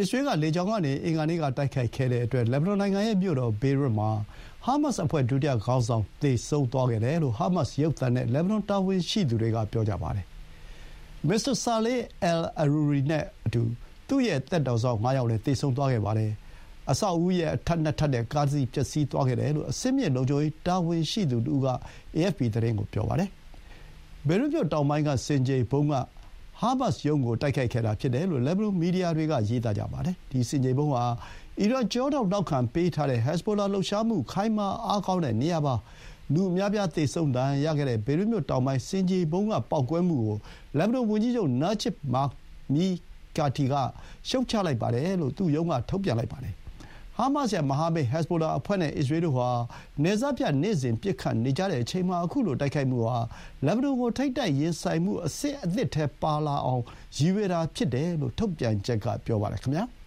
အစ္စရေးကလေကြောင်းကနေအင်္ဂါနေ့ကတိုက်ခိုက်ခဲ့တဲ့အတွက်လက်ဘနွန်နိုင်ငံရဲ့မြို့တော်ဘေရွတ်မှာဟာမတ်စ်အဖွဲ့ဒုတိယခေါင်းဆောင်သေဆုံးသွားခဲ့တယ်လို့ဟာမတ်စ်ရုပ်သံနဲ့လက်ဘနွန်တာဝန်ရှိသူတွေကပြောကြပါတယ်။မစ္စတာဆာလေးအယ်အရူရီနဲ့အတူသူ့ရဲ့သက်တော်စောင့် 5 ယောက်လည်းသေဆုံးသွားခဲ့ပါတယ်။အဆောက်အဦရဲ့အထပ်နှစ်ထပ်နဲ့ကားတစ်စီးပျက်စီးသွားခဲ့တယ်လို့အဆင့်မြင့်လုံခြုံရေးတာဝန်ရှိသူတဦးက AFP သတင်းကိုပြောပါတယ်။ဘေရွတ်မြို့တောင်ပိုင်းကဆင်ခြေဖုံးကဟာမတ်စ်ရုံးကိုတိုက်ခိုက်ခဲ့တာဖြစ်တယ်လို့လက်ဘနွန်မီဒီယာတွေကရေးသားကြပါတယ်။ဒီဆင်ခြေဖုံးဟာအီရန်ကြောထောက်နောက်ခံပေးထားတဲ့ဟက်ဇ်ဘိုလာလှုပ်ရှားမှုခိုင်မာအားကောင်းတဲ့နေရာပါ။လူအများပြားသေဆုံးဒဏ်ရာရခဲ့တဲ့ဘေရွတ်မြို့တောင်ပိုင်းဆင်ခြေဖုံးကပေါက်ကွဲမှုကိုလက်ဘနွန်ဝန်ကြီးချုပ်နာဂျစ်မာမီကာတီကရှုတ်ချလိုက်ပါတယ်လို့သူ့ရုံးကထုတ်ပြန်လိုက်ပါတယ်။ဟာမတ်စ်ရဲ့မဟာမိတ်ဟက်ဇ်ဘိုလာအဖွဲ့နဲ့အစ္စရေးတို့ဟာနယ်စပ်ဖြတ်နေ့စဉ်ပစ်ခတ်နေကြတဲ့အချိန်မှာအခုလိုတိုက်ခိုက်မှုဟာလက်ဘနွန်ကိုထိပ်တိုက်ရင်ဆိုင်မှုအဆင့်အသစ်ထဲပါလာအောင်ရည်ရွယ်တာဖြစ်တယ်လို့ထုတ်ပြန်ချက်ကပြောပါတယ်ခင်ဗျာ။